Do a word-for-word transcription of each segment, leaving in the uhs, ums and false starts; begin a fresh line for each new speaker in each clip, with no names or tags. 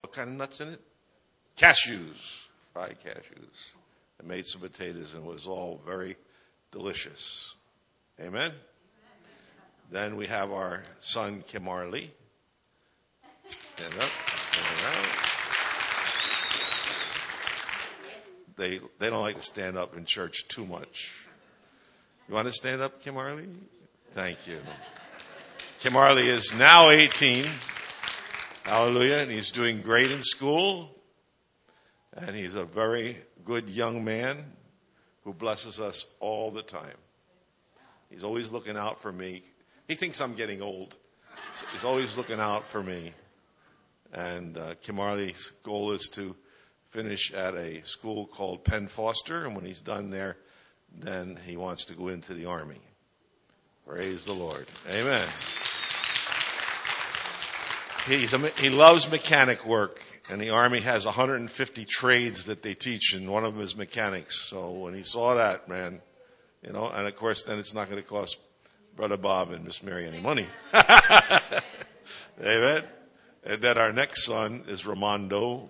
what kind of nuts in it? Cashews, fried cashews. I made some potatoes and it was all very delicious. Amen? Then we have our son, Kimarley. Stand up, stand around. They, they don't like to stand up in church too much. You want to stand up, Kimarley? Thank you. Kimarley is now eighteen. Hallelujah. And he's doing great in school. And he's a very good young man who blesses us all the time. He's always looking out for me. He thinks I'm getting old. So he's always looking out for me. And uh, Kimarley's goal is to finish at a school called Penn Foster. And when he's done there, then he wants to go into the Army. Praise the Lord. Amen. He's a, he loves mechanic work. And the Army has one hundred fifty trades that they teach, and one of them is mechanics. So when he saw that, man, you know, and of course then it's not going to cost Brother Bob and Miss Mary any money. Amen. And then our next son is Ramondo.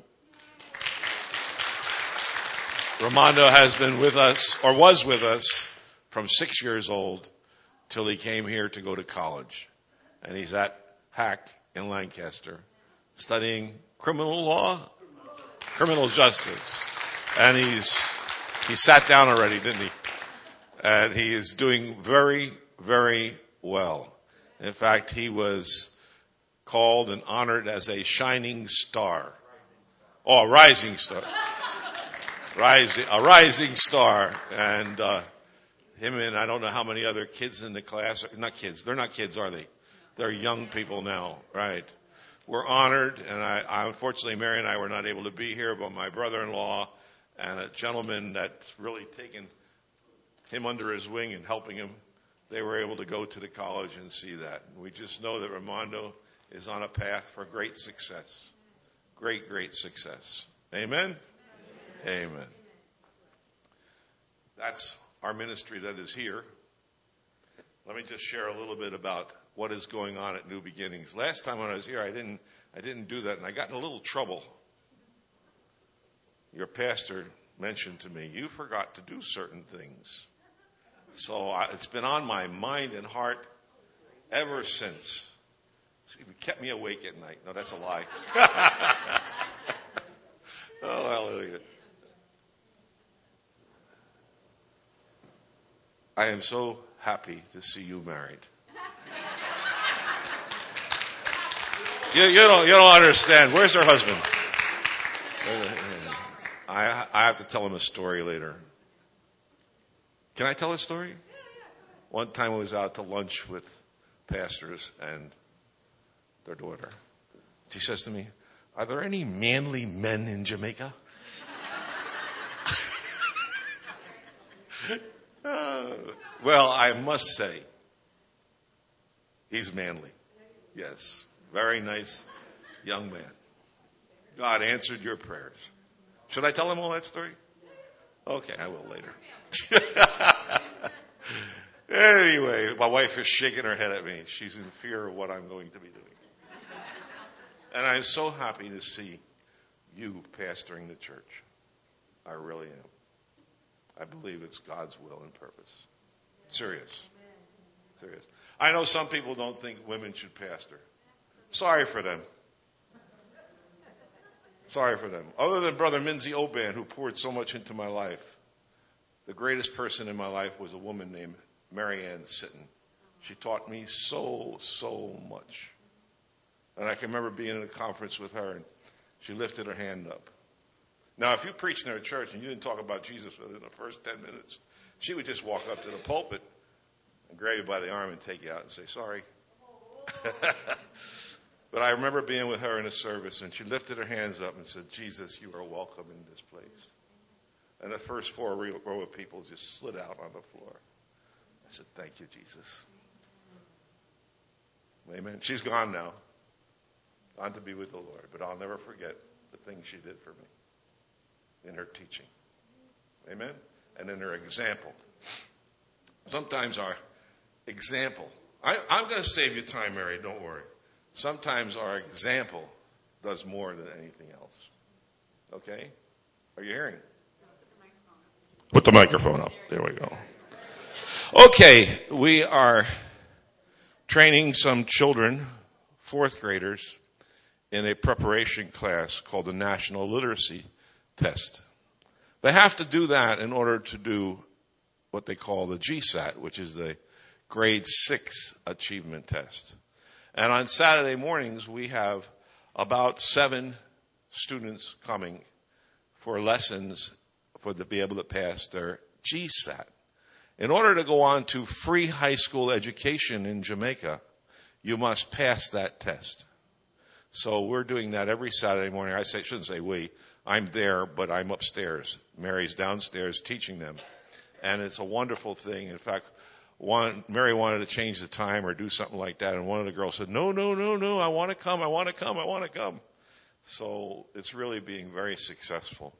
Ramondo has been with us, or was with us, from six years old till he came here to go to college. And he's at Hack in Lancaster studying criminal law, criminal justice. And he's, he sat down already, didn't he? And he is doing very, very well. In fact, he was called and honored as a shining star. Oh, a rising star. Rising, a rising star. And, uh, him and I don't know how many other kids in the class, not kids, they're not kids, are they? They're young people now, right? We're honored, and I, I unfortunately, Mary and I were not able to be here, but my brother-in-law and a gentleman that's really taken him under his wing and helping him, they were able to go to the college and see that. We just know that Ramondo is on a path for great success. Great, great success. Amen? Amen. Amen. That's our ministry that is here. Let me just share a little bit about what is going on at New Beginnings. Last time when I was here, I didn't, I didn't do that, and I got in a little trouble. Your pastor mentioned to me, you forgot to do certain things. So I, it's been on my mind and heart ever since. It's even kept me awake at night. No, that's a lie. Oh, hallelujah. I am so happy to see you married. You, you don't you don't understand. Where's her husband? I I have to tell him a story later. Can I tell a story? One time I was out to lunch with pastors and their daughter. She says to me, "Are there any manly men in Jamaica?" uh, well, I must say, he's manly. Yes. Very nice young man. God answered your prayers. Should I tell him all that story? Okay, I will later. Anyway, my wife is shaking her head at me. She's in fear of what I'm going to be doing. And I'm so happy to see you pastoring the church. I really am. I believe it's God's will and purpose. Serious. Serious. I know some people don't think women should pastor. Sorry for them. Sorry for them. Other than Brother Minzy Oban, who poured so much into my life, the greatest person in my life was a woman named Mary Ann Sitton. She taught me so, so much. And I can remember being in a conference with her, and she lifted her hand up. Now, if you preached in her church and you didn't talk about Jesus within the first ten minutes, she would just walk up to the pulpit and grab you by the arm and take you out and say, sorry. But I remember being with her in a service, and she lifted her hands up and said, Jesus, you are welcome in this place. And the first four row of people just slid out on the floor. I said, thank you, Jesus. Amen. She's gone now, gone to be with the Lord. But I'll never forget the things she did for me in her teaching. Amen. And in her example. Sometimes our example, I, I'm going to save you time, Mary, don't worry. Sometimes our example does more than anything else. Okay? Are you hearing? Put the microphone up. There we go. Okay, we are training some children, fourth graders, in a preparation class called the National Literacy Test. They have to do that in order to do what they call the G SAT, which is the grade six achievement test. And on Saturday mornings, we have about seven students coming for lessons for to be able to pass their G SAT. In order to go on to free high school education in Jamaica, you must pass that test. So we're doing that every Saturday morning. I say, shouldn't say we. I'm there, but I'm upstairs. Mary's downstairs teaching them. And it's a wonderful thing. In fact, one, Mary wanted to change the time or do something like that. And one of the girls said, no, no, no, no, I want to come, I want to come, I want to come. So it's really being very successful.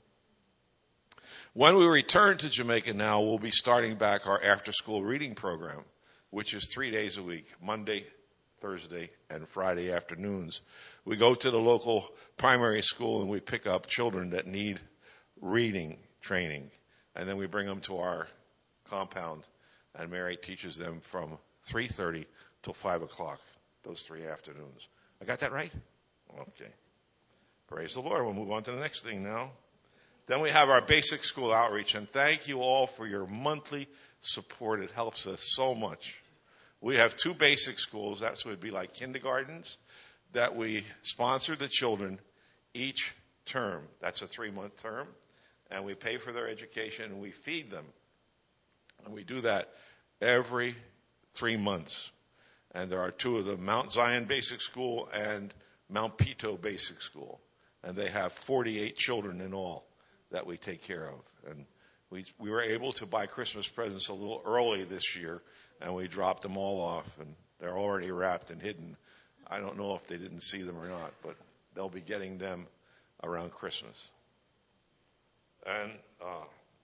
When we return to Jamaica now, we'll be starting back our after-school reading program, which is three days a week, Monday, Thursday, and Friday afternoons. We go to the local primary school and we pick up children that need reading training. And then we bring them to our compound, and Mary teaches them from three thirty till five o'clock, those three afternoons. I got that right? Okay. Praise the Lord. We'll move on to the next thing now. Then we have our basic school outreach, and thank you all for your monthly support. It helps us so much. We have two basic schools, that would be like kindergartens, that we sponsor the children each term. That's a three-month term, and we pay for their education, and we feed them. And we do that every three months. And there are two of them, Mount Zion Basic School and Mount Pito Basic School. And they have forty-eight children in all that we take care of. And we we were able to buy Christmas presents a little early this year, and we dropped them all off, and they're already wrapped and hidden. I don't know if they didn't see them or not, but they'll be getting them around Christmas. And uh,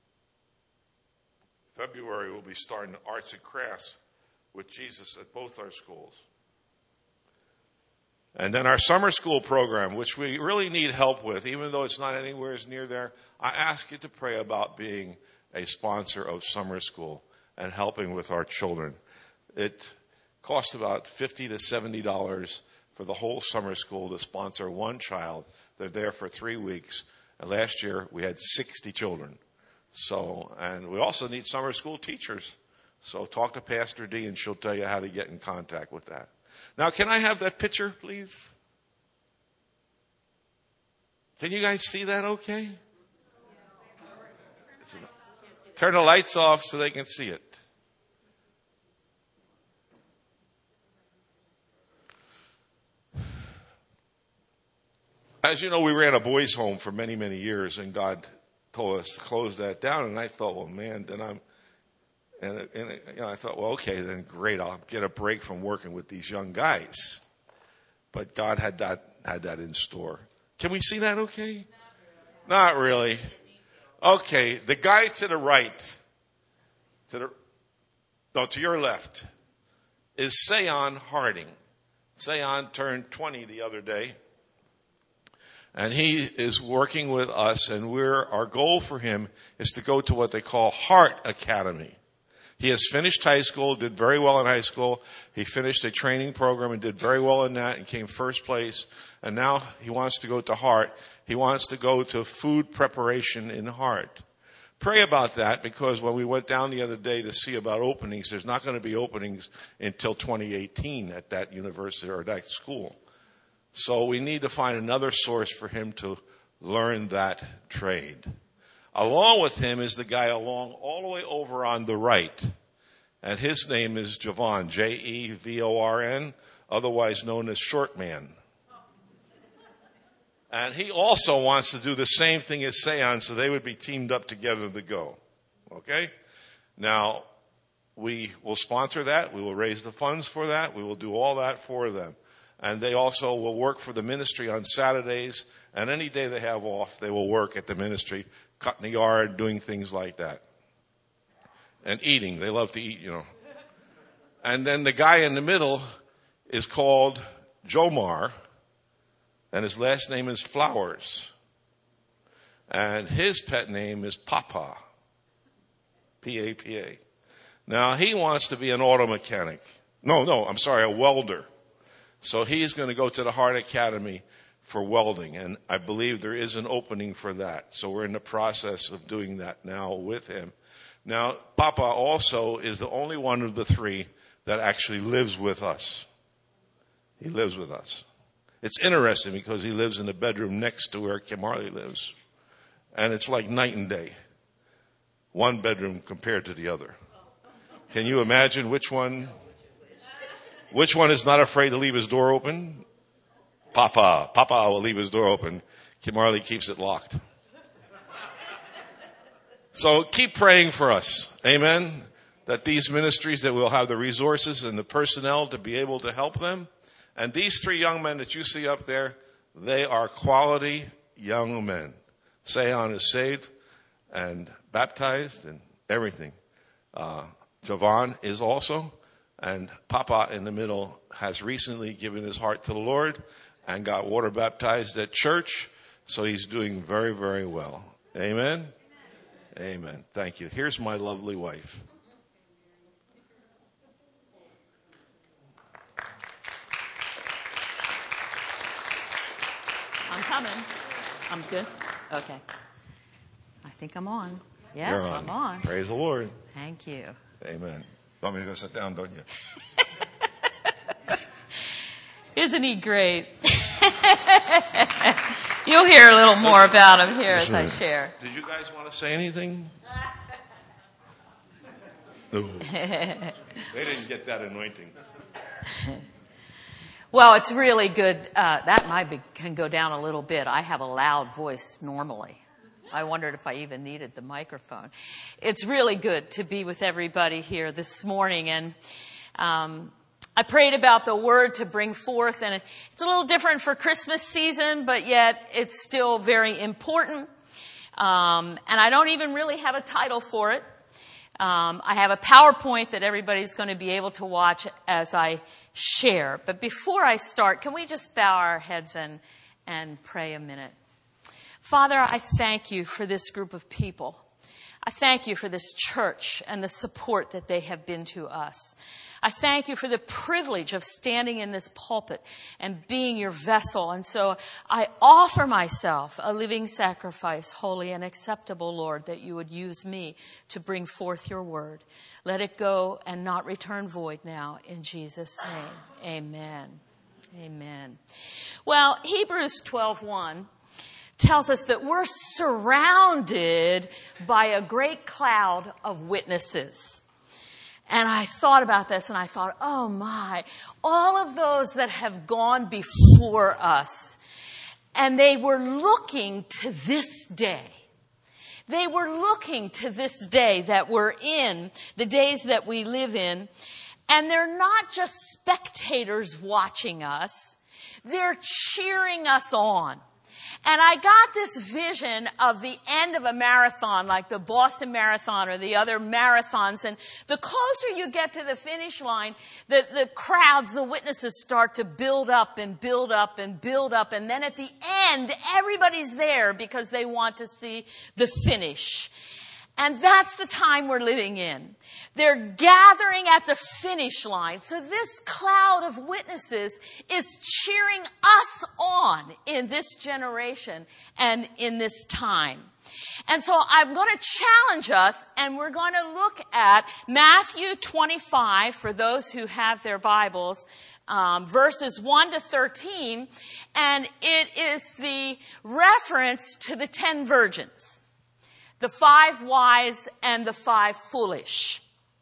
February we'll be starting arts and crafts with Jesus at both our schools. And then our summer school program, which we really need help with, even though it's not anywhere as near there. I ask you to pray about being a sponsor of summer school and helping with our children. It costs about fifty to seventy dollars for the whole summer school to sponsor one child. They're there for three weeks. And last year we had sixty children. So, and we also need summer school teachers. So talk to Pastor D and she'll tell you how to get in contact with that. Now, can I have that picture, please? Can you guys see that okay? Turn the lights off so they can see it. As you know, we ran a boys' home for many, many years, and God told us to close that down. And I thought, well, man, then I'm, and, and you know, I thought, well, okay, then great, I'll get a break from working with these young guys. But God had that had that in store. Can we see that? Okay, not really. Okay, the guy to the right, to the no, to your left, is Sayon Harding. Sayon turned twenty the other day. And he is working with us, and we're, our goal for him is to go to what they call Heart Academy. He has finished high school, did very well in high school. He finished a training program and did very well in that and came first place. And now he wants to go to Heart. He wants to go to food preparation in Heart. Pray about that, because when we went down the other day to see about openings, there's not going to be openings until twenty eighteen at that university or that school. So we need to find another source for him to learn that trade. Along with him is the guy along all the way over on the right. And his name is Javon, J E V O R N, otherwise known as Short Man. And he also wants to do the same thing as Sayon, so they would be teamed up together to go. Okay? Now, we will sponsor that. We will raise the funds for that. We will do all that for them. And they also will work for the ministry on Saturdays, and any day they have off, they will work at the ministry, cutting the yard, doing things like that. And eating. They love to eat, you know. And then the guy in the middle is called Jomar, And his last name is Flowers. And his pet name is Papa. P A P A. Now, he wants to be an auto mechanic. No, no, I'm sorry, a welder. So he's going to go to the Heart Academy for welding. And I believe there is an opening for that. So we're in the process of doing that now with him. Now, Papa also is the only one of the three that actually lives with us. He lives with us. It's interesting because he lives in the bedroom next to where Kim Harley lives. And it's like night and day. One bedroom compared to the other. Can you imagine which one, which one is not afraid to leave his door open? Papa. Papa will leave his door open. Kim Harley keeps it locked. So keep praying for us. Amen. That these ministries, that we'll have the resources and the personnel to be able to help them. And these three young men that you see up there, they are quality young men. Seon is saved and baptized and everything. Uh, Javon is also. And Papa in the middle has recently given his heart to the Lord and got water baptized at church. So he's doing very, very well. Amen. Amen. Thank you. Here's my lovely wife.
I'm coming. I'm good. Okay. I think I'm on. Yeah,
You're on.
I'm on.
Praise the Lord.
Thank you.
Amen. Want me to go sit down, don't you?
Isn't he great? You'll hear a little more about him here as I share.
Did you guys want to say anything? No. They didn't get that anointing.
Well, it's really good. Uh, that might be, can go down a little bit. I have a loud voice normally. I wondered if I even needed the microphone. It's really good to be with everybody here this morning. And um, I prayed about the word to bring forth. And it's a little different for Christmas season, but yet it's still very important. Um, and I don't even really have a title for it. Um, I have a PowerPoint that everybody's going to be able to watch as I share. But before I start, can we just bow our heads and, and pray a minute? Father, I thank you for this group of people. I thank you for this church and the support that they have been to us. I thank you for the privilege of standing in this pulpit and being your vessel. And so I offer myself a living sacrifice, holy and acceptable, Lord, that you would use me to bring forth your word. Let it go and not return void now, in Jesus' name. Amen. Amen. Well, Hebrews twelve one tells us that we're surrounded by a great cloud of witnesses. And I thought about this and I thought, oh my, all of those that have gone before us, and they were looking to this day. They were looking to this day that we're in, the days that we live in, and they're not just spectators watching us, they're cheering us on. And I got this vision of the end of a marathon, like the Boston Marathon or the other marathons. And the closer you get to the finish line, the, the crowds, the witnesses start to build up and build up and build up. And then at the end, everybody's there because they want to see the finish. And that's the time we're living in. They're gathering at the finish line. So this cloud of witnesses is cheering us on in this generation and in this time. And so I'm going to challenge us, and we're going to look at Matthew twenty-five, for those who have their Bibles, um, verses one to thirteen. And it is the reference to the ten virgins. The five wise and the five foolish.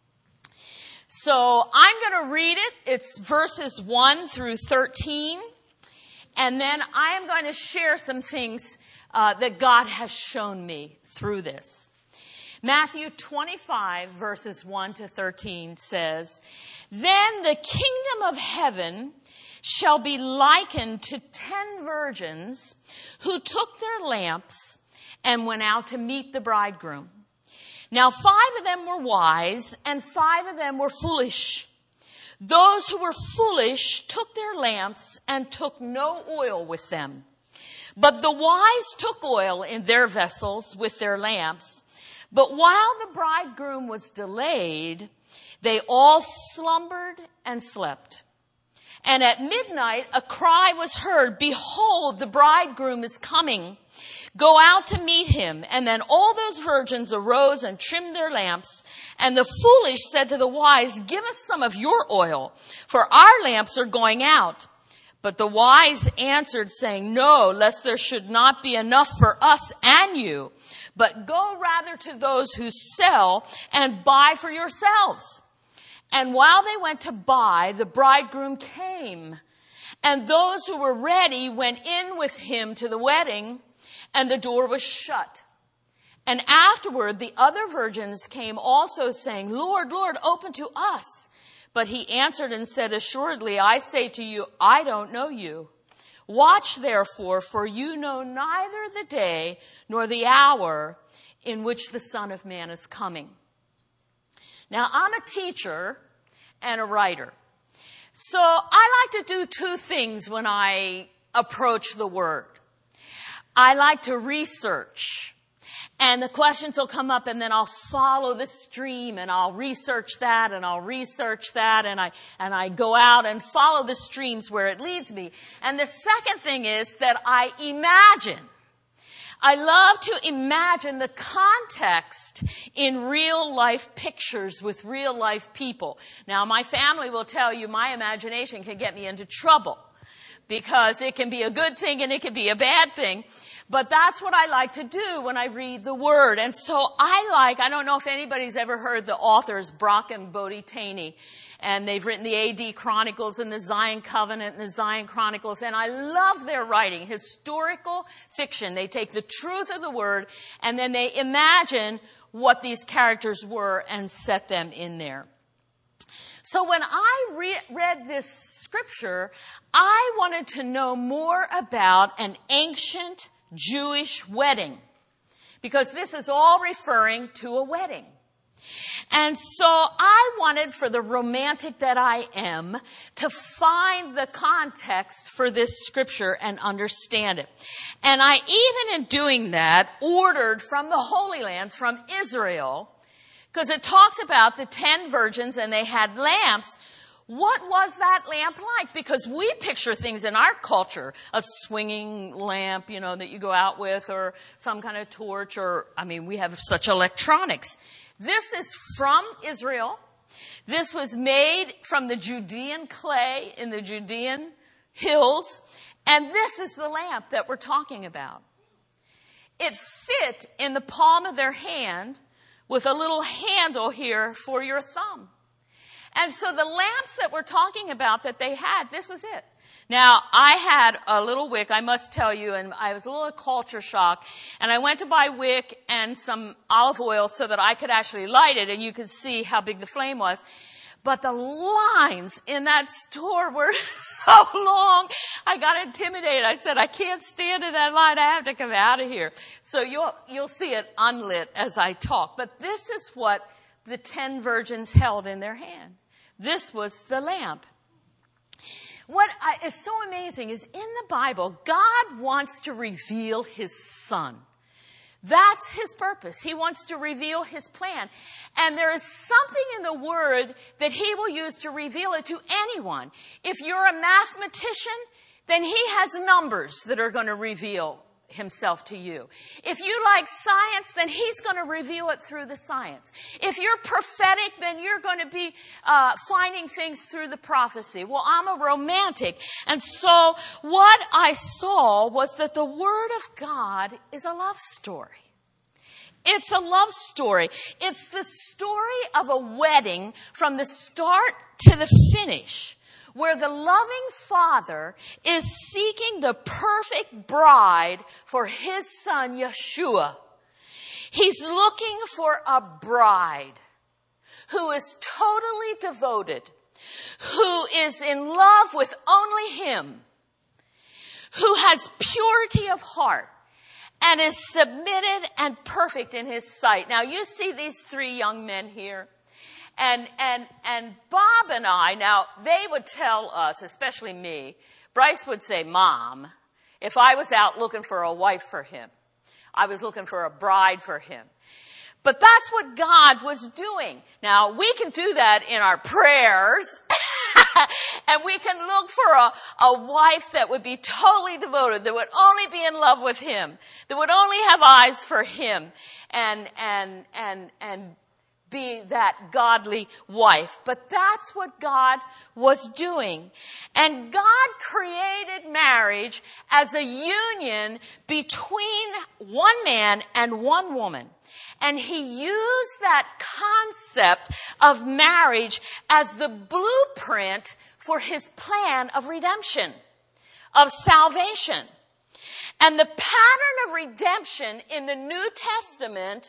So I'm going to read it. It's verses one through thirteen. And then I am going to share some things uh, that God has shown me through this. Matthew twenty-five, verses one to thirteen says, "Then the kingdom of heaven shall be likened to ten virgins who took their lamps and went out to meet the bridegroom. Now five of them were wise, and five of them were foolish. Those who were foolish took their lamps and took no oil with them. But the wise took oil in their vessels with their lamps. But while the bridegroom was delayed, they all slumbered and slept. And at midnight a cry was heard, behold, the bridegroom is coming. Go out to meet him. And then all those virgins arose and trimmed their lamps. And the foolish said to the wise, give us some of your oil, for our lamps are going out. But the wise answered, saying, no, lest there should not be enough for us and you. But go rather to those who sell and buy for yourselves. And while they went to buy, the bridegroom came. And those who were ready went in with him to the wedding, and the door was shut. And afterward, the other virgins came also, saying, Lord, Lord, open to us. But he answered and said, assuredly, I say to you, I don't know you. Watch therefore, for you know neither the day nor the hour in which the Son of Man is coming. Now, I'm a teacher and a writer. So I like to do two things when I approach the Word. I like to research. And the questions will come up, and then I'll follow the stream, and I'll research that, and I'll research that, and I and I go out and follow the streams where it leads me. And the second thing is that I imagine. I love to imagine the context in real life pictures with real life people. Now, my family will tell you my imagination can get me into trouble because it can be a good thing and it can be a bad thing. But that's what I like to do when I read the Word. And so I like, I don't know if anybody's ever heard the authors Brock and Bodie Taney. And they've written the A D Chronicles and the Zion Covenant and the Zion Chronicles. And I love their writing, historical fiction. They take the truth of the Word and then they imagine what these characters were and set them in there. So when I re- read this scripture, I wanted to know more about an ancient Jewish wedding, because this is all referring to a wedding. And so I wanted, for the romantic that I am, to find the context for this scripture and understand it. And I, even in doing that, ordered from the Holy Lands, from Israel, because it talks about the ten virgins and they had lamps. What was that lamp like? Because we picture things in our culture, a swinging lamp, you know, that you go out with, or some kind of torch, or, I mean, we have such electronics. This is from Israel. This was made from the Judean clay in the Judean hills. And this is the lamp that we're talking about. It fit in the palm of their hand with a little handle here for your thumb. And so the lamps that we're talking about that they had, this was it. Now, I had a little wick, I must tell you, and I was a little culture shock. And I went to buy wick and some olive oil so that I could actually light it, and you could see how big the flame was. But the lines in that store were so long, I got intimidated. I said, I can't stand in that line. I have to come out of here. So you'll, you'll see it unlit as I talk. But this is what the ten virgins held in their hand. This was the lamp. What I, is so amazing is in the Bible, God wants to reveal his Son. That's his purpose. He wants to reveal his plan. And there is something in the Word that he will use to reveal it to anyone. If you're a mathematician, then he has numbers that are going to reveal himself to you. If you like science, then he's going to reveal it through the science. If you're prophetic, then you're going to be uh, finding things through the prophecy. Well, I'm a romantic. And so what I saw was that the Word of God is a love story. It's a love story. It's the story of a wedding from the start to the finish, where the loving Father is seeking the perfect bride for his Son, Yeshua. He's looking for a bride who is totally devoted, who is in love with only him, who has purity of heart, and is submitted and perfect in his sight. Now, you see these three young men here. And, and, and Bob and I, now they would tell us, especially me, Bryce would say, Mom, if I was out looking for a wife for him, I was looking for a bride for him. But that's what God was doing. Now, we can do that in our prayers. And we can look for a, a wife that would be totally devoted, that would only be in love with him, that would only have eyes for him, and, and, and, and be that godly wife. But that's what God was doing. And God created marriage as a union between one man and one woman. And he used that concept of marriage as the blueprint for his plan of redemption, of salvation. And the pattern of redemption in the New Testament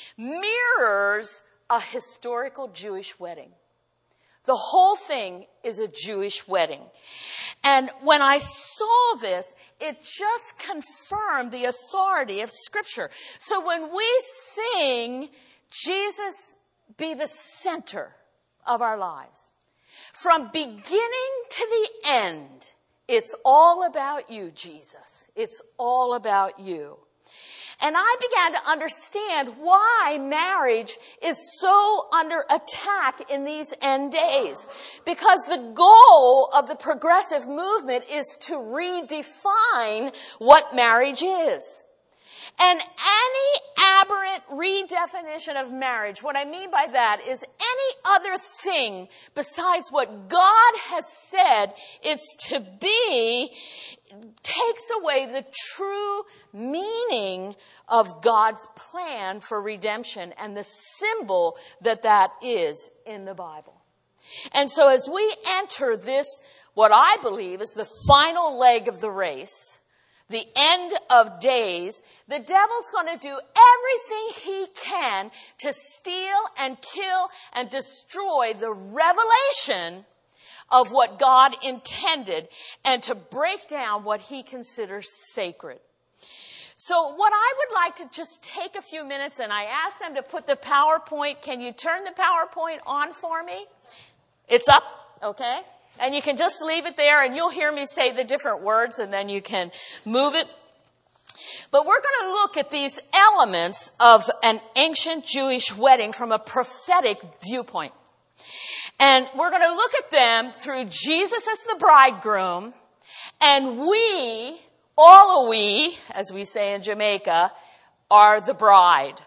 mirrors a historical Jewish wedding. The whole thing is a Jewish wedding. And when I saw this, it just confirmed the authority of Scripture. So when we sing, Jesus be the center of our lives, from beginning to the end, it's all about you, Jesus. It's all about you. And I began to understand why marriage is so under attack in these end days. Because the goal of the progressive movement is to redefine what marriage is. And any aberrant redefinition of marriage, what I mean by that is any other thing besides what God has said it's to be, takes away the true meaning of God's plan for redemption and the symbol that that is in the Bible. And so as we enter this, what I believe is the final leg of the race, the end of days, the devil's going to do everything he can to steal and kill and destroy the revelation of what God intended and to break down what he considers sacred. So what I would like to just take a few minutes, and I ask them to put the PowerPoint. Can you turn the PowerPoint on for me? It's up, okay? And you can just leave it there, and you'll hear me say the different words, and then you can move it. But we're going to look at these elements of an ancient Jewish wedding from a prophetic viewpoint. And we're going to look at them through Jesus as the bridegroom, and we, all a we, as we say in Jamaica, are the bride.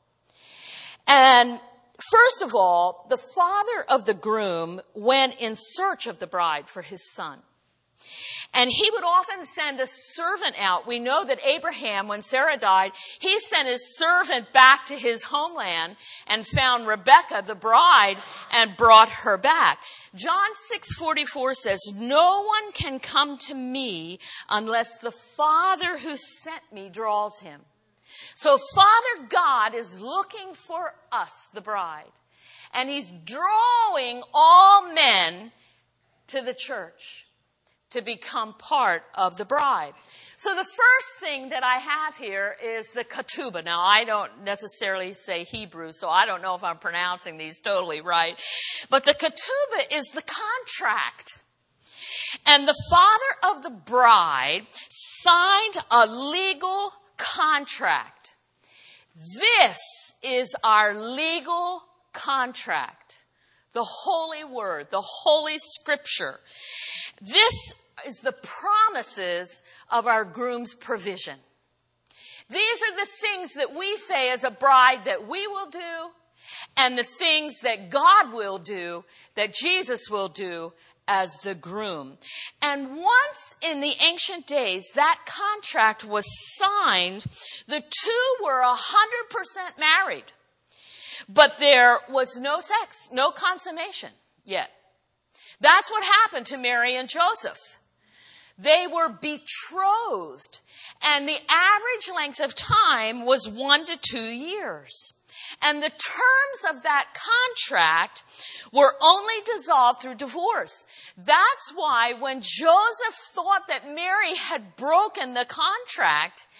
And first of all, the father of the groom went in search of the bride for his son. And he would often send a servant out. We know that Abraham, when Sarah died, he sent his servant back to his homeland and found Rebekah, the bride, and brought her back. John six forty-four says, "No one can come to me unless the Father who sent me draws him." So Father God is looking for us, the bride. And he's drawing all men to the church to become part of the bride. So the first thing that I have here is the ketubah. Now, I don't necessarily say Hebrew, so I don't know if I'm pronouncing these totally right. But the ketubah is the contract. And the father of the bride signed a legal contract. This is our legal contract. The holy word, the holy scripture. This is the promises of our groom's provision. These are the things that we say as a bride that we will do, and the things that God will do, that Jesus will do as the groom. And once in the ancient days that contract was signed, the two were one hundred percent married. But there was no sex, no consummation yet. That's what happened to Mary and Joseph. They were betrothed, and the average length of time was one to two years. And the terms of that contract were only dissolved through divorce. That's why when Joseph thought that Mary had broken the contract,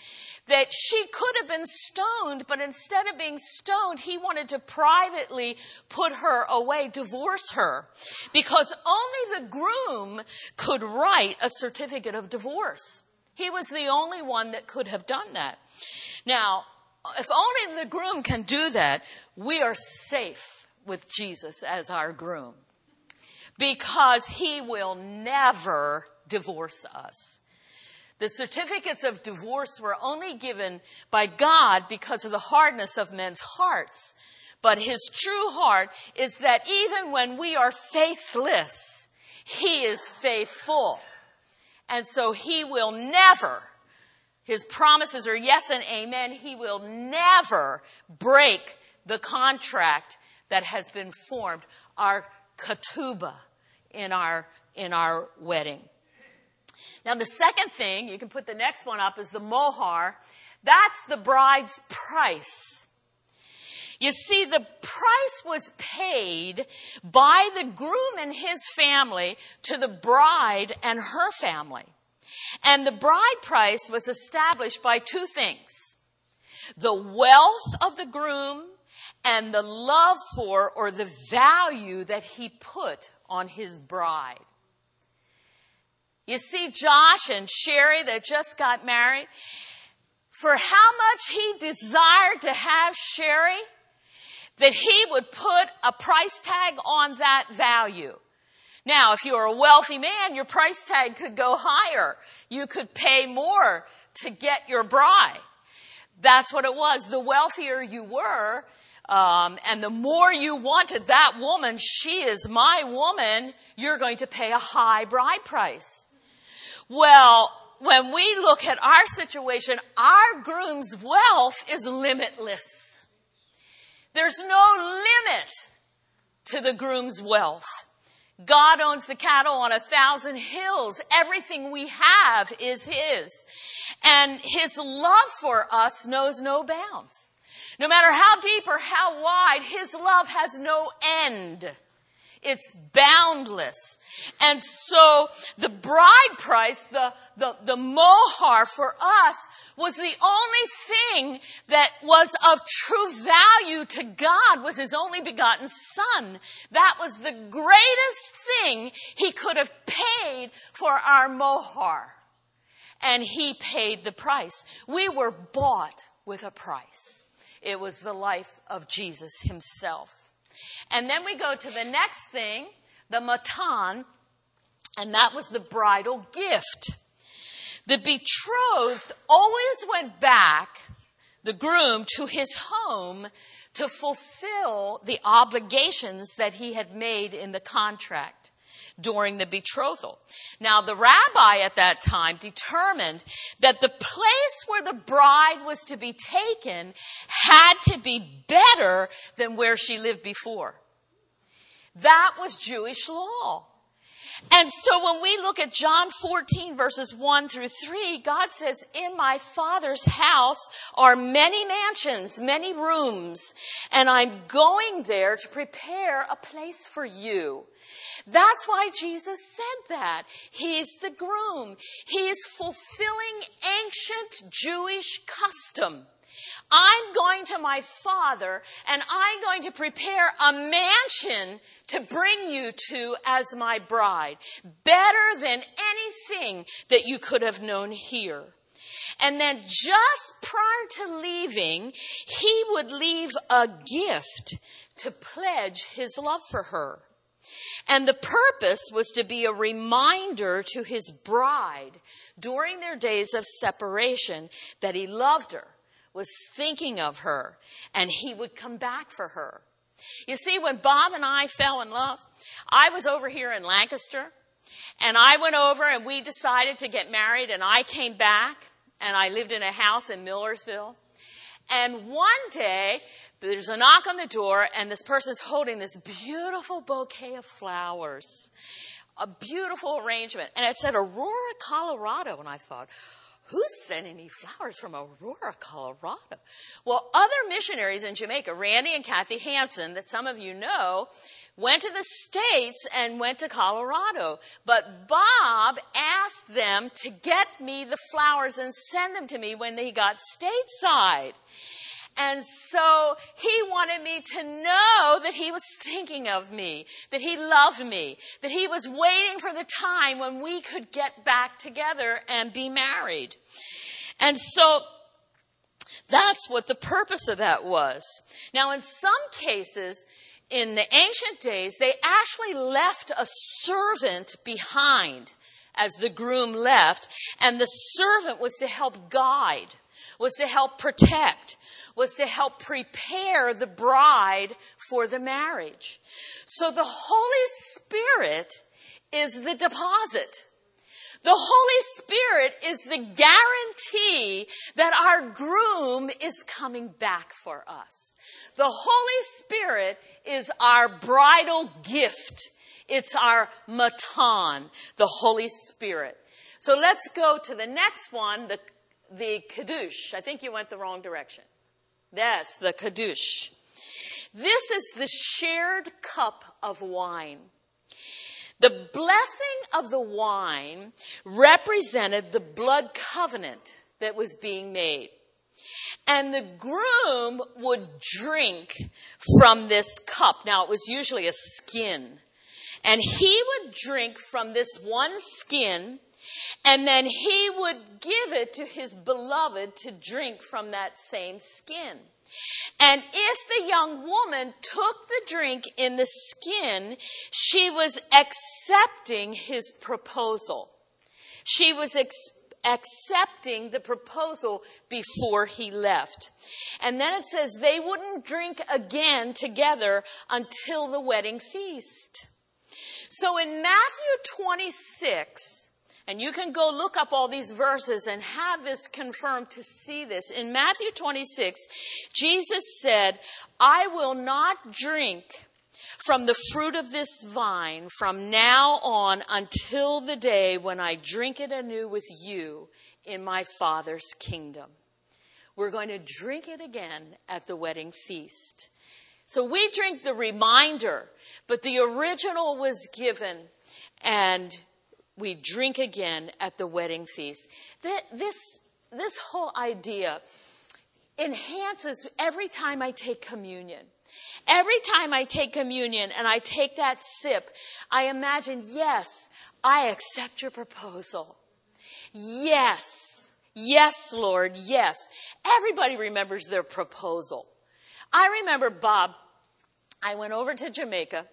that she could have been stoned, but instead of being stoned, he wanted to privately put her away, divorce her, because only the groom could write a certificate of divorce. He was the only one that could have done that. Now, if only the groom can do that, we are safe with Jesus as our groom, because he will never divorce us. The certificates of divorce were only given by God because of the hardness of men's hearts. But his true heart is that even when we are faithless, he is faithful. And so he will never, his promises are yes and amen, he will never break the contract that has been formed, our ketubah in our, in our wedding. Now, the second thing, you can put the next one up, is the mohar. That's the bride's price. You see, the price was paid by the groom and his family to the bride and her family. And the bride price was established by two things: the wealth of the groom and the love for, or the value that he put on his bride. You see, Josh and Sherry that just got married, for how much he desired to have Sherry, that he would put a price tag on that value. Now, if you're a wealthy man, your price tag could go higher. You could pay more to get your bride. That's what it was. The wealthier you were, um, and the more you wanted that woman, she is my woman, you're going to pay a high bride price. Well, when we look at our situation, our groom's wealth is limitless. There's no limit to the groom's wealth. God owns the cattle on a thousand hills. Everything we have is his. And his love for us knows no bounds. No matter how deep or how wide, his love has no end. It's boundless. And so the bride price, the, the, the mohar for us, was the only thing that was of true value to God, was his only begotten son. That was the greatest thing he could have paid for our mohar. And he paid the price. We were bought with a price. It was the life of Jesus himself. And then we go to the next thing, the matan, and that was the bridal gift. The betrothed always went back, the groom, to his home to fulfill the obligations that he had made in the contract during the betrothal. Now, the rabbi at that time determined that the place where the bride was to be taken had to be better than where she lived before. That was Jewish law. And so when we look at John fourteen, verses one through three, God says, in my Father's house are many mansions, many rooms, and I'm going there to prepare a place for you. That's why Jesus said that. He's the groom. He is fulfilling ancient Jewish custom. I'm going to my Father, and I'm going to prepare a mansion to bring you to as my bride, better than anything that you could have known here. And then just prior to leaving, he would leave a gift to pledge his love for her. And the purpose was to be a reminder to his bride during their days of separation that he loved her, was thinking of her, and he would come back for her. You see, when Bob and I fell in love, I was over here in Lancaster, and I went over and we decided to get married, and I came back, and I lived in a house in Millersville. And one day, there's a knock on the door, and this person's holding this beautiful bouquet of flowers, a beautiful arrangement. And it said Aurora, Colorado. And I thought, who's sending me flowers from Aurora, Colorado? Well, other missionaries in Jamaica, Randy and Kathy Hansen, that some of you know, went to the States and went to Colorado. But Bob asked them to get me the flowers and send them to me when they got stateside. And so he wanted me to know that he was thinking of me, that he loved me, that he was waiting for the time when we could get back together and be married. And so that's what the purpose of that was. Now, in some cases, in the ancient days, they actually left a servant behind as the groom left, and the servant was to help guide, was to help protect, was to help prepare the bride for the marriage. So the Holy Spirit is the deposit. The Holy Spirit is the guarantee that our groom is coming back for us. The Holy Spirit is our bridal gift. It's our matan, the Holy Spirit. So let's go to the next one, the, the Kiddush. I think you went the wrong direction. That's the Kiddush. This is the shared cup of wine. The blessing of the wine represented the blood covenant that was being made. And the groom would drink from this cup. Now, it was usually a skin. And he would drink from this one skin, and then he would give it to his beloved to drink from that same skin. And if the young woman took the drink in the skin, she was accepting his proposal. She was ex- accepting the proposal before he left. And then it says they wouldn't drink again together until the wedding feast. So in Matthew twenty-six, and you can go look up all these verses and have this confirmed to see this. In Matthew twenty-six, Jesus said, I will not drink from the fruit of this vine from now on until the day when I drink it anew with you in my Father's kingdom. We're going to drink it again at the wedding feast. So we drink the reminder, but the original was given, and we drink again at the wedding feast. That this, this whole idea enhances every time I take communion. Every time I take communion and I take that sip, I imagine, yes, I accept your proposal. Yes, yes, Lord, yes. Everybody remembers their proposal. I remember, Bob, I went over to Jamaica,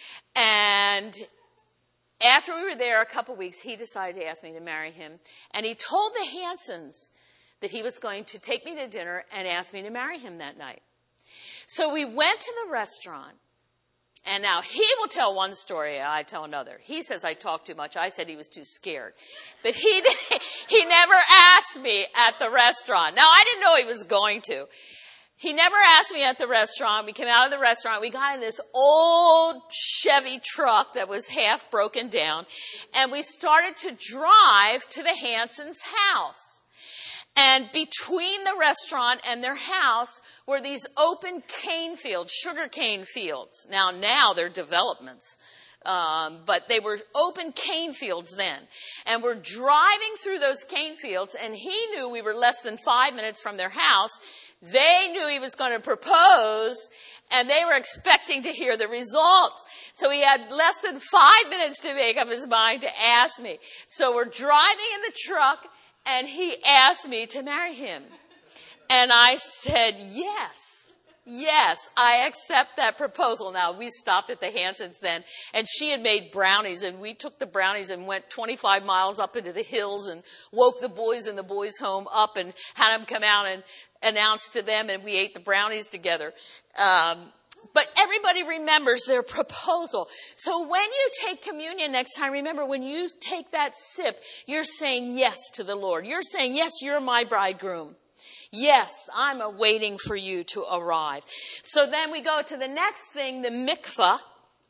and after we were there a couple weeks, he decided to ask me to marry him. And he told the Hansons that he was going to take me to dinner and ask me to marry him that night. So we went to the restaurant. And now he will tell one story, I tell another. He says I talk too much. I said he was too scared. But he he never asked me at the restaurant. Now, I didn't know he was going to. He never asked me at the restaurant. We came out of the restaurant. We got in this old Chevy truck that was half broken down. And we started to drive to the Hansons' house. And between the restaurant and their house were these open cane fields, sugar cane fields. Now, now they're developments. Um, but they were open cane fields then. And we're driving through those cane fields, and he knew we were less than five minutes from their house. They knew he was going to propose, and they were expecting to hear the results. So he had less than five minutes to make up his mind to ask me. So we're driving in the truck, and he asked me to marry him. And I said, yes. Yes, I accept that proposal. Now, we stopped at the Hansons then, and she had made brownies, and we took the brownies and went twenty-five miles up into the hills and woke the boys in the boys' home up and had them come out and announce to them, and we ate the brownies together. Um, but everybody remembers their proposal. So when you take communion next time, remember, when you take that sip, you're saying yes to the Lord. You're saying, yes, you're my bridegroom. Yes, I'm awaiting for you to arrive. So then we go to the next thing, the mikvah.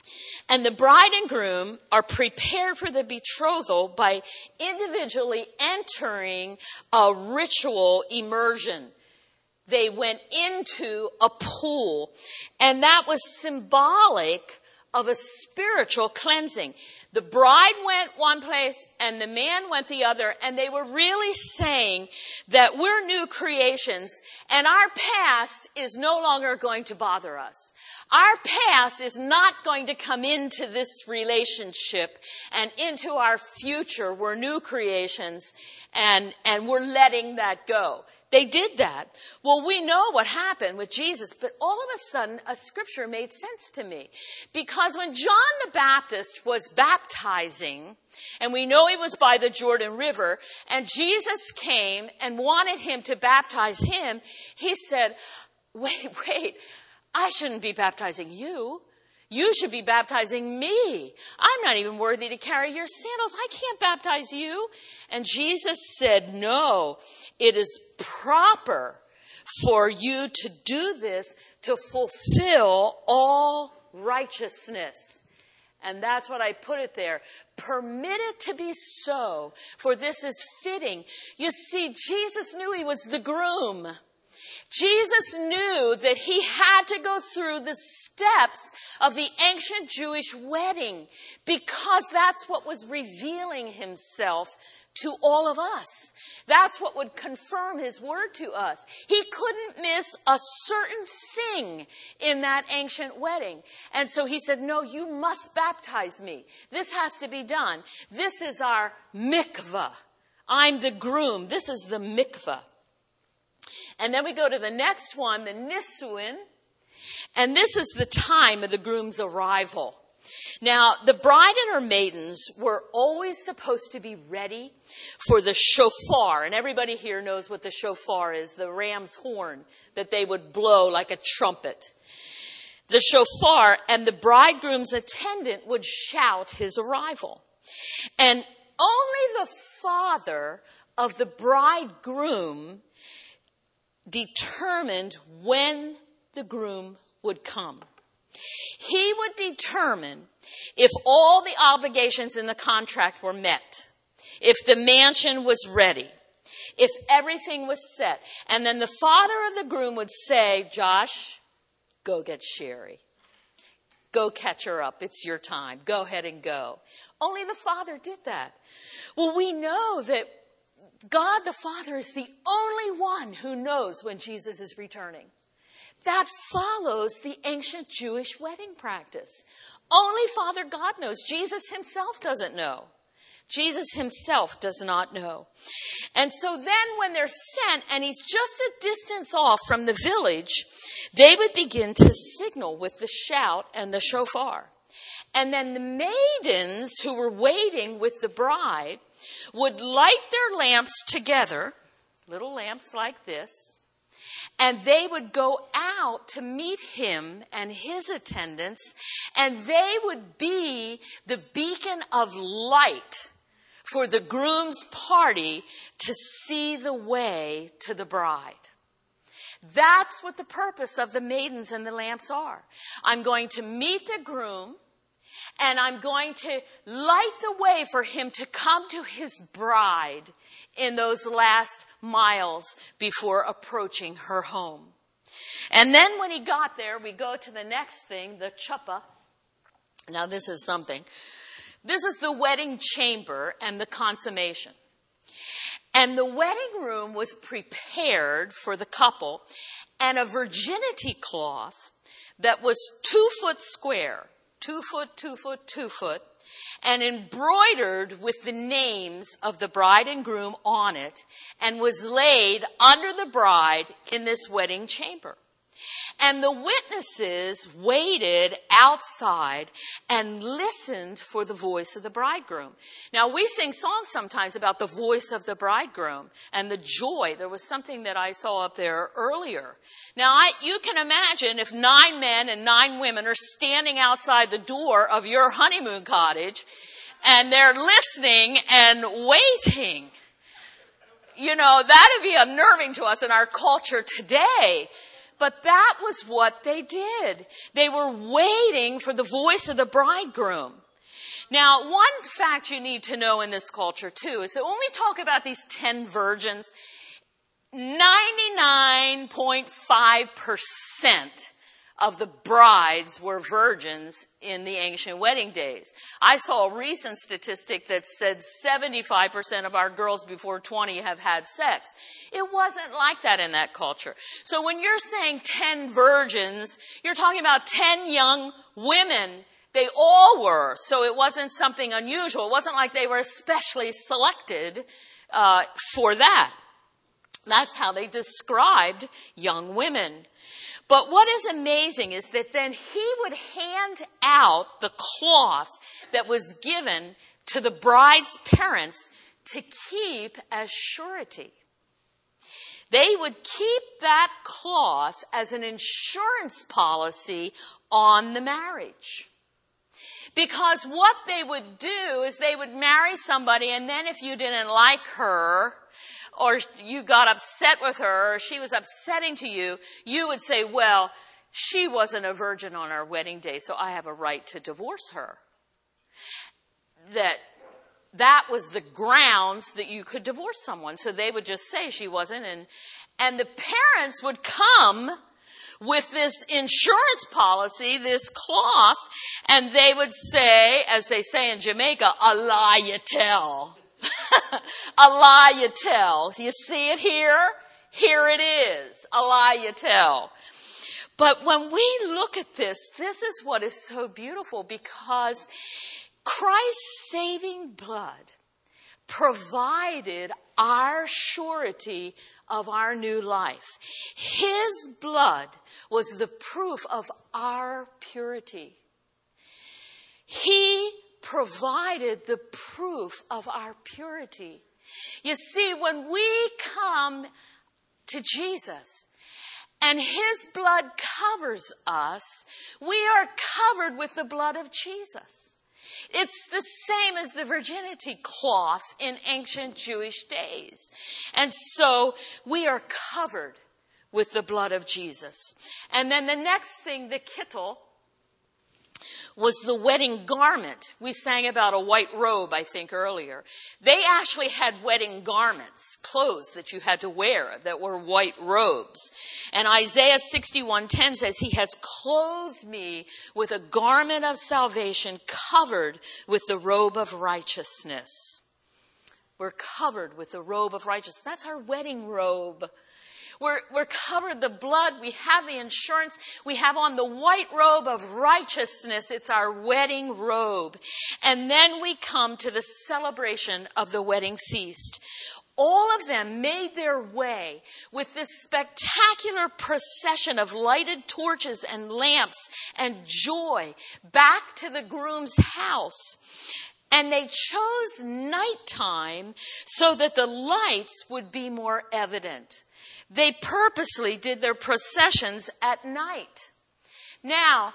And the bride and groom are prepared for the betrothal by individually entering a ritual immersion. They went into a pool, and that was symbolic of a spiritual cleansing. The bride went one place and the man went the other, and they were really saying that we're new creations and our past is no longer going to bother us. Our past is not going to come into this relationship and into our future. We're new creations, and, and we're letting that go. They did that. Well, we know what happened with Jesus, but all of a sudden, a scripture made sense to me. Because when John the Baptist was baptizing, and we know he was by the Jordan River, and Jesus came and wanted him to baptize him, he said, wait, wait, I shouldn't be baptizing you. You should be baptizing me. I'm not even worthy to carry your sandals. I can't baptize you. And Jesus said, no, it is proper for you to do this to fulfill all righteousness. And that's what I put it there. Permit it to be so, for this is fitting. You see, Jesus knew he was the groom. Jesus knew that he had to go through the steps of the ancient Jewish wedding because that's what was revealing himself to all of us. That's what would confirm his word to us. He couldn't miss a certain thing in that ancient wedding. And so he said, no, you must baptize me. This has to be done. This is our mikvah. I'm the groom. This is the mikvah. And then we go to the next one, the Nisuin. And this is the time of the groom's arrival. Now, the bride and her maidens were always supposed to be ready for the shofar. And everybody here knows what the shofar is, the ram's horn that they would blow like a trumpet. The shofar, and the bridegroom's attendant would shout his arrival. And only the father of the bridegroom determined when the groom would come. He would determine if all the obligations in the contract were met, if the mansion was ready, if everything was set. And then the father of the groom would say, Josh, go get Sherry. Go catch her up. It's your time. Go ahead and go. Only the father did that. Well, we know that God the Father is the only one who knows when Jesus is returning. That follows the ancient Jewish wedding practice. Only Father God knows. Jesus himself doesn't know. Jesus himself does not know. And so then when they're sent and he's just a distance off from the village, they would begin to signal with the shout and the shofar. And then the maidens who were waiting with the bride would light their lamps together, little lamps like this, and they would go out to meet him and his attendants, and they would be the beacon of light for the groom's party to see the way to the bride. That's what the purpose of the maidens and the lamps are. I'm going to meet the groom, and I'm going to light the way for him to come to his bride in those last miles before approaching her home. And then when he got there, we go to the next thing, the chuppah. Now this is something. This is the wedding chamber and the consummation. And the wedding room was prepared for the couple, and a virginity cloth that was two foot square, two foot, two foot, two foot, and embroidered with the names of the bride and groom on it, and was laid under the bride in this wedding chamber. And the witnesses waited outside and listened for the voice of the bridegroom. Now, we sing songs sometimes about the voice of the bridegroom and the joy. There was something that I saw up there earlier. Now, I, you can imagine if nine men and nine women are standing outside the door of your honeymoon cottage and they're listening and waiting. You know, that would be unnerving to us in our culture today. But that was what they did. They were waiting for the voice of the bridegroom. Now, one fact you need to know in this culture, too, is that when we talk about these ten virgins, ninety-nine point five percent of the brides were virgins in the ancient wedding days. I saw a recent statistic that said seventy-five percent of our girls before twenty have had sex. It wasn't like that in that culture. So when you're saying ten virgins, you're talking about ten young women. They all were, so it wasn't something unusual. It wasn't like they were especially selected uh, for that. That's how they described young women. But what is amazing is that then he would hand out the cloth that was given to the bride's parents to keep as surety. They would keep that cloth as an insurance policy on the marriage. Because what they would do is they would marry somebody, and then if you didn't like her, or you got upset with her, or she was upsetting to you, you would say, well, she wasn't a virgin on our wedding day, so I have a right to divorce her. That that was the grounds that you could divorce someone. So they would just say she wasn't, and and the parents would come with this insurance policy, this cloth, and they would say, as they say in Jamaica, a lie you tell. A lie you tell. You see it here? Here it is. A lie you tell. But when we look at this, this is what is so beautiful, because Christ's saving blood provided our surety of our new life. His blood was the proof of our purity. He provided the proof of our purity. You see, when we come to Jesus and his blood covers us, we are covered with the blood of Jesus. It's the same as the virginity cloth in ancient Jewish days. And so we are covered with the blood of Jesus. And then the next thing, the kittel, was the wedding garment. We sang about a white robe, I think, earlier. They actually had wedding garments, clothes that you had to wear that were white robes. And Isaiah sixty-one ten says, he has clothed me with a garment of salvation, covered with the robe of righteousness. We're covered with the robe of righteousness. That's our wedding robe. We're, we're covered the blood. We have the insurance. We have on the white robe of righteousness. It's our wedding robe. And then we come to the celebration of the wedding feast. All of them made their way with this spectacular procession of lighted torches and lamps and joy back to the groom's house. And they chose nighttime so that the lights would be more evident. They purposely did their processions at night. Now,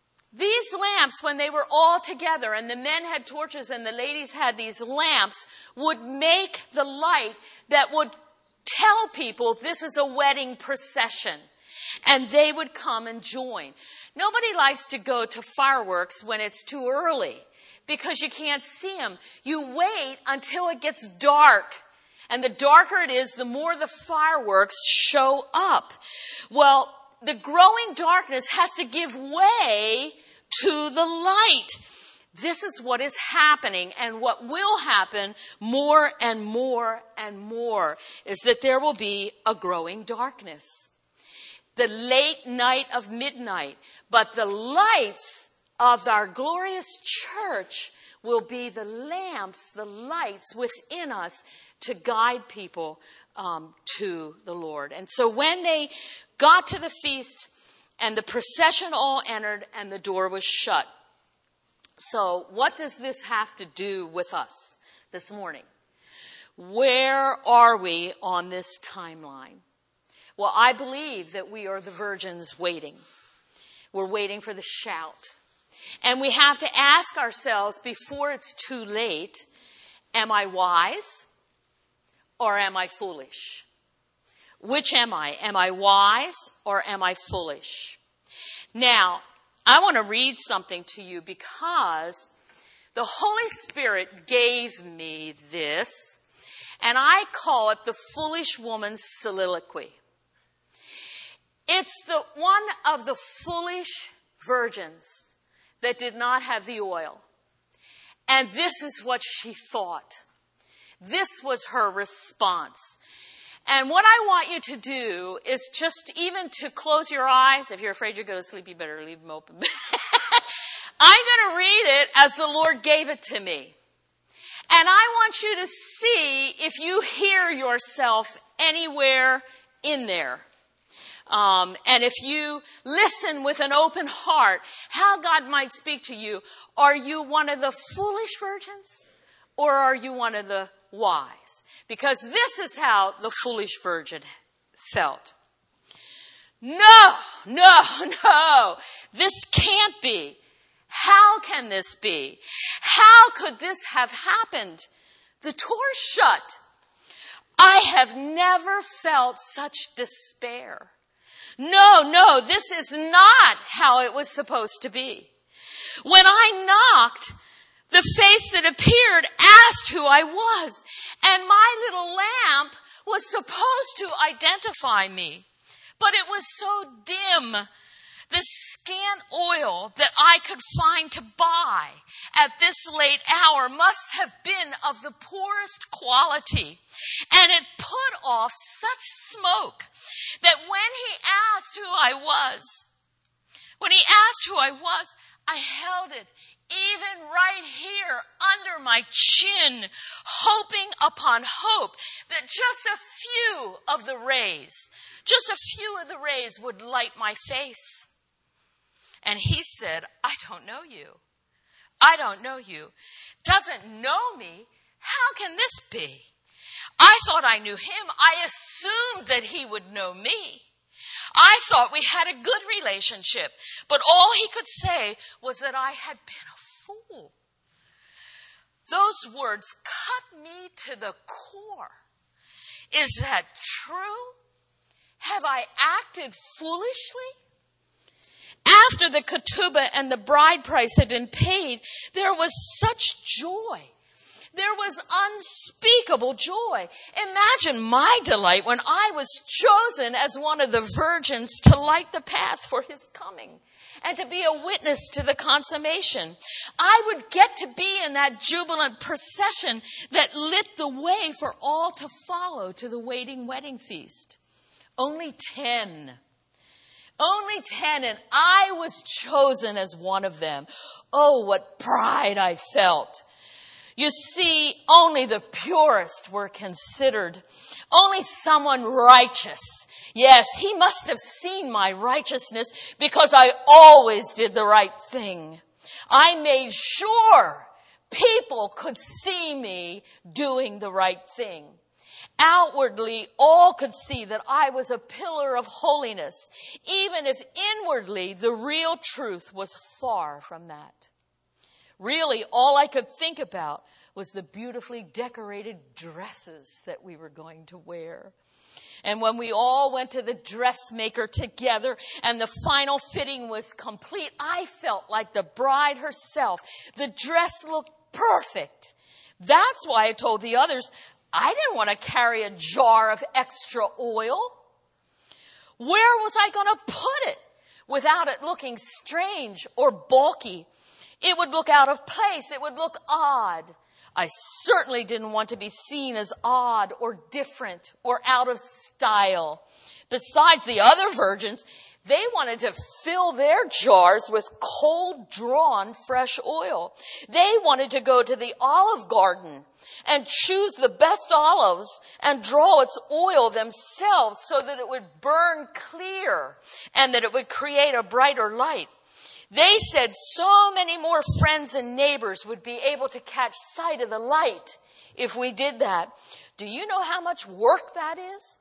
these lamps, when they were all together, and the men had torches and the ladies had these lamps, would make the light that would tell people this is a wedding procession. And they would come and join. Nobody likes to go to fireworks when it's too early, because you can't see them. You wait until it gets dark. And the darker it is, the more the fireworks show up. Well, the growing darkness has to give way to the light. This is what is happening, and what will happen more and more and more is that there will be a growing darkness. The late night of midnight, but the lights of our glorious church will be the lamps, the lights within us to guide people um, to the Lord. And so when they got to the feast and the procession all entered and the door was shut. So what does this have to do with us this morning? Where are we on this timeline? Well, I believe that we are the virgins waiting. We're waiting for the shout. And we have to ask ourselves before it's too late, am I wise or am I foolish? Which am I? Am I wise or am I foolish? Now, I want to read something to you because the Holy Spirit gave me this, and I call it the foolish woman's soliloquy. It's the one of the foolish virgins that did not have the oil. And this is what she thought. This was her response. And what I want you to do is just even to close your eyes. If you're afraid you're going to sleep, you better leave them open. I'm going to read it as the Lord gave it to me. And I want you to see if you hear yourself anywhere in there. Um, and if you listen with an open heart, how God might speak to you. Are you one of the foolish virgins or are you one of the wise? Because this is how the foolish virgin felt. No, no, no. This can't be. How can this be? How could this have happened? The door's shut. I have never felt such despair. No, no, this is not how it was supposed to be. When I knocked, the face that appeared asked who I was, and my little lamp was supposed to identify me. But it was so dim, the scant oil that I could find to buy at this late hour must have been of the poorest quality. And it put off such smoke that when he asked who I was, when he asked who I was, I held it even right here under my chin, hoping upon hope that just a few of the rays, just a few of the rays would light my face. And he said, I don't know you. I don't know you. Doesn't know me? How can this be? I thought I knew him. I assumed that he would know me. I thought we had a good relationship, but all he could say was that I had been a fool. Those words cut me to the core. Is that true? Have I acted foolishly? After the ketubah and the bride price had been paid, there was such joy. There was unspeakable joy. Imagine my delight when I was chosen as one of the virgins to light the path for his coming and to be a witness to the consummation. I would get to be in that jubilant procession that lit the way for all to follow to the waiting wedding feast. Only ten. Only ten, and I was chosen as one of them. Oh, what pride I felt. You see, only the purest were considered. Only someone righteous. Yes, he must have seen my righteousness because I always did the right thing. I made sure people could see me doing the right thing. Outwardly, all could see that I was a pillar of holiness, even if inwardly the real truth was far from that. Really, all I could think about was the beautifully decorated dresses that we were going to wear. And when we all went to the dressmaker together and the final fitting was complete, I felt like the bride herself. The dress looked perfect. That's why I told the others, I didn't want to carry a jar of extra oil. Where was I going to put it without it looking strange or bulky? It would look out of place. It would look odd. I certainly didn't want to be seen as odd or different or out of style. Besides the other virgins, they wanted to fill their jars with cold-drawn fresh oil. They wanted to go to the olive garden and choose the best olives and draw its oil themselves so that it would burn clear and that it would create a brighter light. They said so many more friends and neighbors would be able to catch sight of the light if we did that. Do you know how much work that is?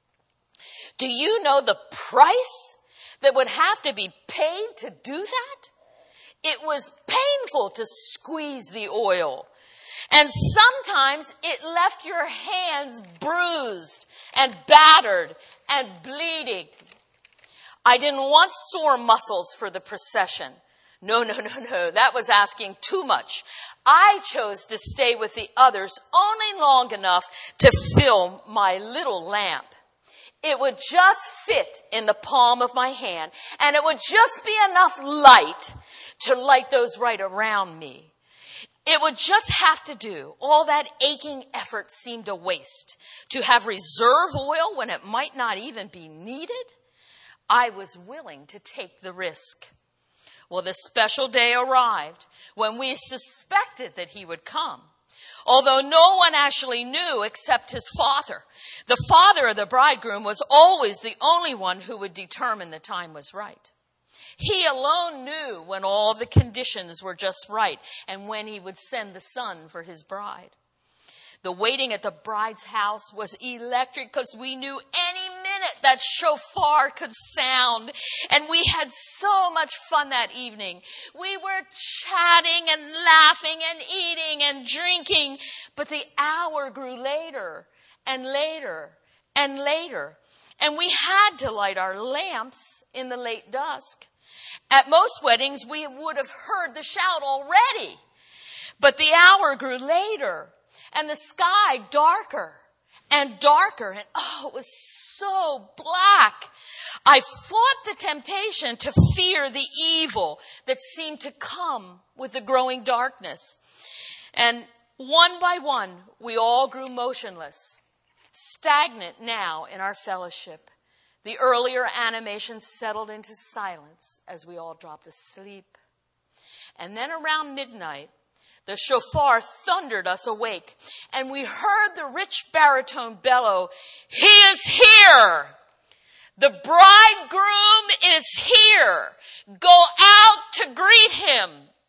Do you know the price that would have to be paid to do that? It was painful to squeeze the oil. And sometimes it left your hands bruised and battered and bleeding. I didn't want sore muscles for the procession. No, no, no, no. That was asking too much. I chose to stay with the others only long enough to fill my little lamp. It would just fit in the palm of my hand, and it would just be enough light to light those right around me. It would just have to do. All that aching effort seemed a waste. To have reserve oil when it might not even be needed, I was willing to take the risk. Well, the special day arrived when we suspected that he would come, although no one actually knew except his father. The father of the bridegroom was always the only one who would determine the time was right. He alone knew when all the conditions were just right and when he would send the son for his bride. The waiting at the bride's house was electric because we knew any minute that shofar could sound. And we had so much fun that evening. We were chatting and laughing and eating and drinking. But the hour grew later and later and later. And we had to light our lamps in the late dusk. At most weddings, we would have heard the shout already. But the hour grew later. And the sky darker and darker. And oh, it was so black. I fought the temptation to fear the evil that seemed to come with the growing darkness. And one by one, we all grew motionless, stagnant now in our fellowship. The earlier animation settled into silence as we all dropped asleep. And then around midnight, the shofar thundered us awake, and we heard the rich baritone bellow, "He is here! The bridegroom is here! Go out to greet him!"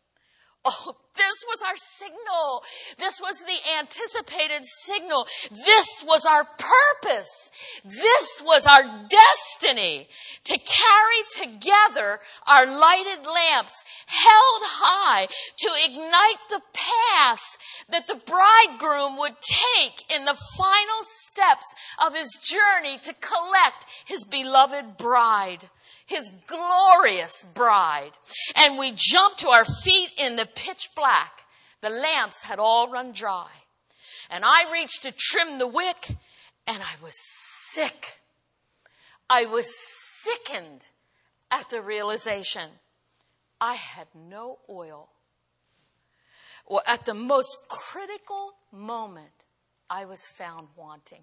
Oh, this was our signal. This was the anticipated signal. This was our purpose. This was our destiny, to carry together our lighted lamps held high to ignite the path that the bridegroom would take in the final steps of his journey to collect his beloved bride. His glorious bride. And we jumped to our feet in the pitch black. The lamps had all run dry. And I reached to trim the wick, and I was sick. I was sickened at the realization I had no oil. Well, at the most critical moment, I was found wanting.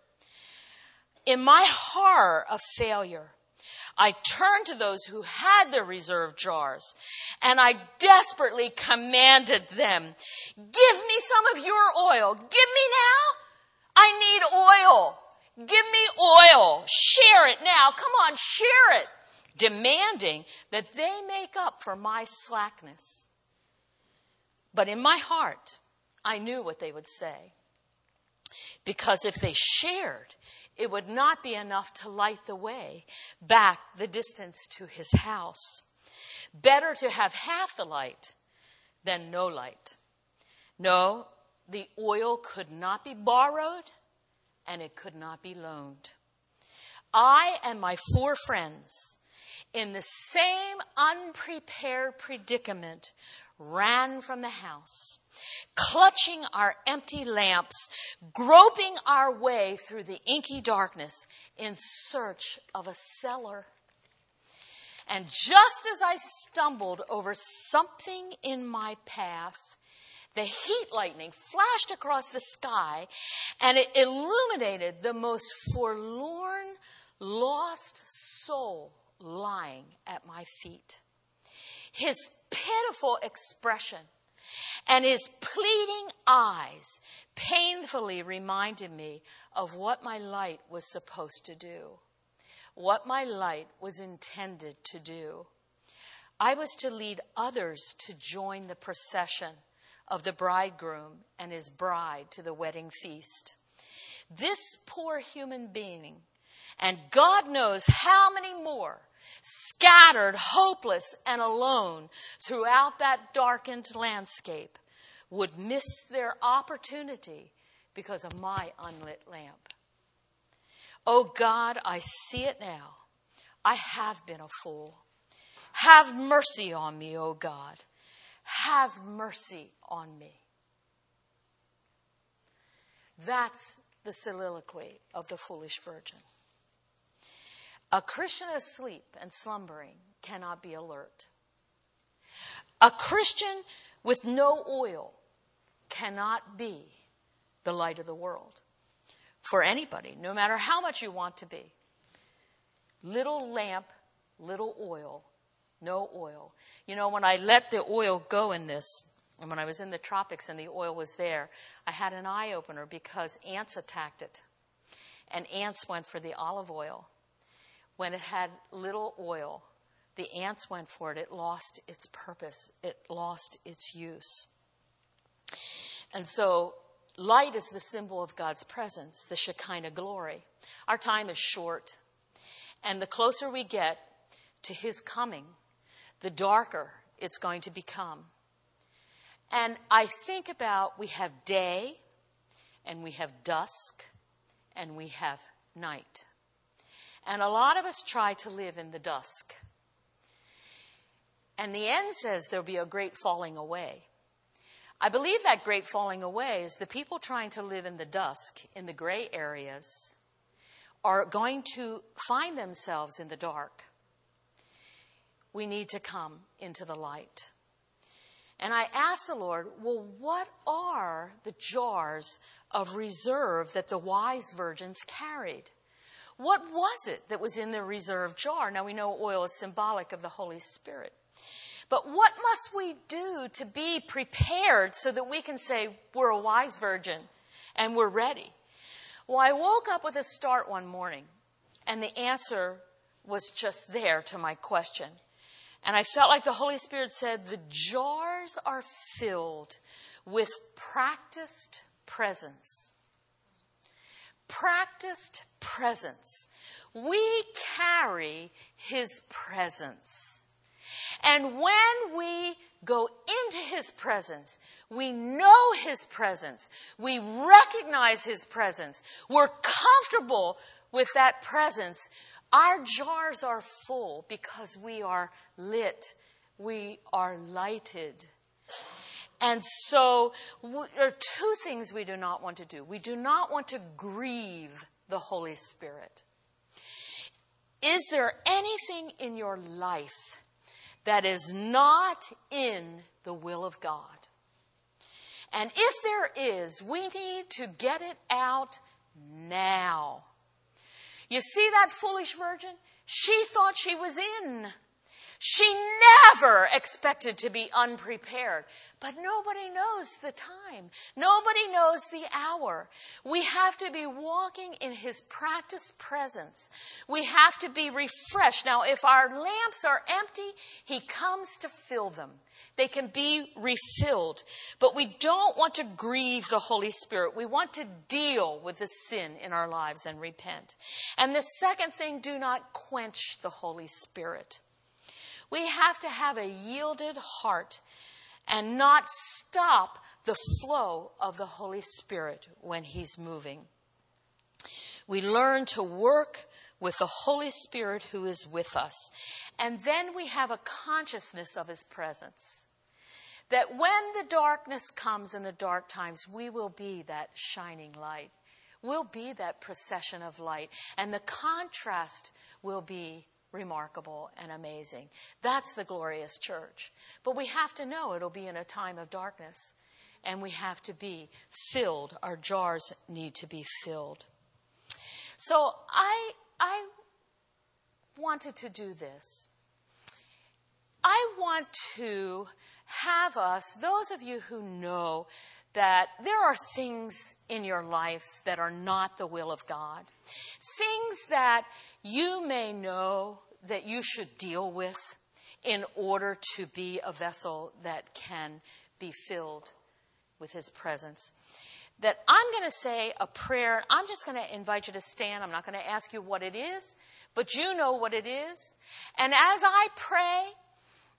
In my horror of failure, I turned to those who had the reserve jars, and I desperately commanded them, "Give me some of your oil. Give me now. I need oil. Give me oil. Share it now. Come on, share it." Demanding that they make up for my slackness. But in my heart, I knew what they would say. Because if they shared, it would not be enough to light the way back the distance to his house. Better to have half the light than no light. No, the oil could not be borrowed, and it could not be loaned. I and my four friends, in the same unprepared predicament, ran from the house, clutching our empty lamps, groping our way through the inky darkness in search of a cellar. And just as I stumbled over something in my path, the heat lightning flashed across the sky, and it illuminated the most forlorn, lost soul lying at my feet. His pitiful expression and his pleading eyes painfully reminded me of what my light was supposed to do, what my light was intended to do. I was to lead others to join the procession of the bridegroom and his bride to the wedding feast. This poor human being, and God knows how many more, scattered, hopeless, and alone throughout that darkened landscape, would miss their opportunity because of my unlit lamp. Oh God, I see it now. I have been a fool. Have mercy on me, oh God. Have mercy on me. That's the soliloquy of the foolish virgin. A Christian asleep and slumbering cannot be alert. A Christian with no oil cannot be the light of the world. For anybody, no matter how much you want to be. Little lamp, little oil, no oil. You know, when I let the oil go in this, and when I was in the tropics and the oil was there, I had an eye-opener because ants attacked it. And ants went for the olive oil. When it had little oil, the ants went for it. It lost its purpose. It lost its use. And so light is the symbol of God's presence, the Shekinah glory. Our time is short. And the closer we get to his coming, the darker it's going to become. And I think about we have day, and we have dusk, and we have night. And a lot of us try to live in the dusk. And the end says there'll be a great falling away. I believe that great falling away is the people trying to live in the dusk, in the gray areas, are going to find themselves in the dark. We need to come into the light. And I asked the Lord, well, what are the jars of reserve that the wise virgins carried? What was it that was in the reserve jar? Now we know oil is symbolic of the Holy Spirit. But what must we do to be prepared so that we can say we're a wise virgin and we're ready? Well, I woke up with a start one morning, and the answer was just there to my question. And I felt like the Holy Spirit said, the jars are filled with practiced presence. Practiced presence. We carry his presence. And when we go into his presence, we know his presence, we recognize his presence, we're comfortable with that presence, our jars are full because we are lit, we are lighted. And so there are two things we do not want to do. We do not want to grieve the Holy Spirit. Is there anything in your life that is not in the will of God? And if there is, we need to get it out now. You see that foolish virgin? She thought she was in. She never expected to be unprepared. But nobody knows the time. Nobody knows the hour. We have to be walking in his practiced presence. We have to be refreshed. Now, if our lamps are empty, he comes to fill them. They can be refilled. But we don't want to grieve the Holy Spirit. We want to deal with the sin in our lives and repent. And the second thing, do not quench the Holy Spirit. We have to have a yielded heart and not stop the flow of the Holy Spirit when he's moving. We learn to work with the Holy Spirit who is with us. And then we have a consciousness of his presence. That when the darkness comes in the dark times, we will be that shining light. We'll be that procession of light. And the contrast will be remarkable and amazing. That's the glorious church. But we have to know it'll be in a time of darkness. And we have to be filled. Our jars need to be filled. So I, I wanted to do this. I want to have us, those of you who know that there are things in your life that are not the will of God. Things that you may know that you should deal with in order to be a vessel that can be filled with his presence. That I'm going to say a prayer. I'm just going to invite you to stand. I'm not going to ask you what it is, but you know what it is. And as I pray,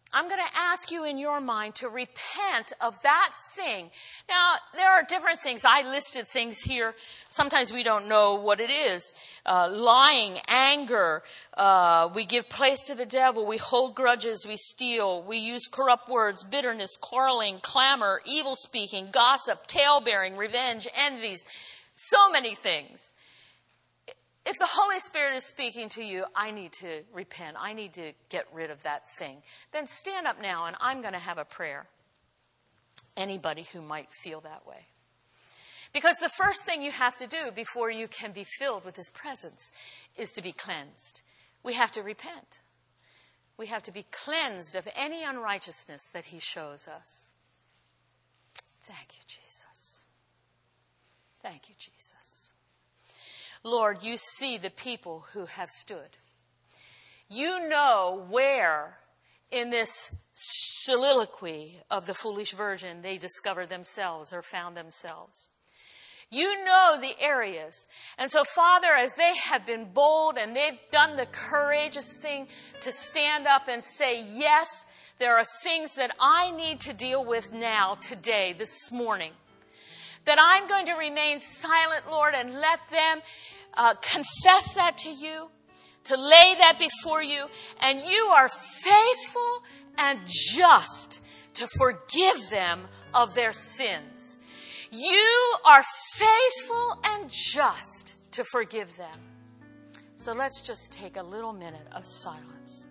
I'm going to ask you in your mind to repent of that thing. Now, there are different things. I listed things here. Sometimes we don't know what it is. Uh, lying, anger. Uh, we give place to the devil. We hold grudges. We steal. We use corrupt words, bitterness, quarreling, clamor, evil speaking, gossip, tale-bearing, revenge, envies. So many things. If the Holy Spirit is speaking to you, I need to repent. I need to get rid of that thing. Then stand up now, and I'm going to have a prayer. Anybody who might feel that way. Because the first thing you have to do before you can be filled with His presence is to be cleansed. We have to repent. We have to be cleansed of any unrighteousness that He shows us. Thank you, Jesus. Thank you, Jesus. Lord, you see the people who have stood. You know where in this soliloquy of the foolish virgin they discovered themselves or found themselves. You know the areas. And so, Father, as they have been bold and they've done the courageous thing to stand up and say, yes, there are things that I need to deal with now, today, this morning. That I'm going to remain silent, Lord, and let them uh, confess that to you, to lay that before you. And you are faithful and just to forgive them of their sins. You are faithful and just to forgive them. So let's just take a little minute of silence.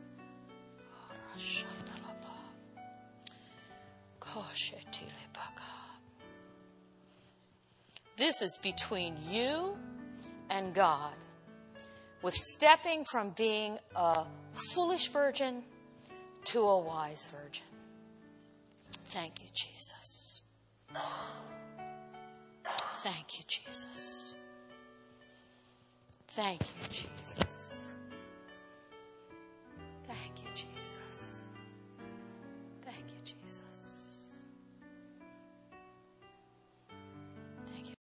This is between you and God, with stepping from being a foolish virgin to a wise virgin. Thank you, Jesus. Thank you, Jesus. Thank you, Jesus. Thank you, Jesus.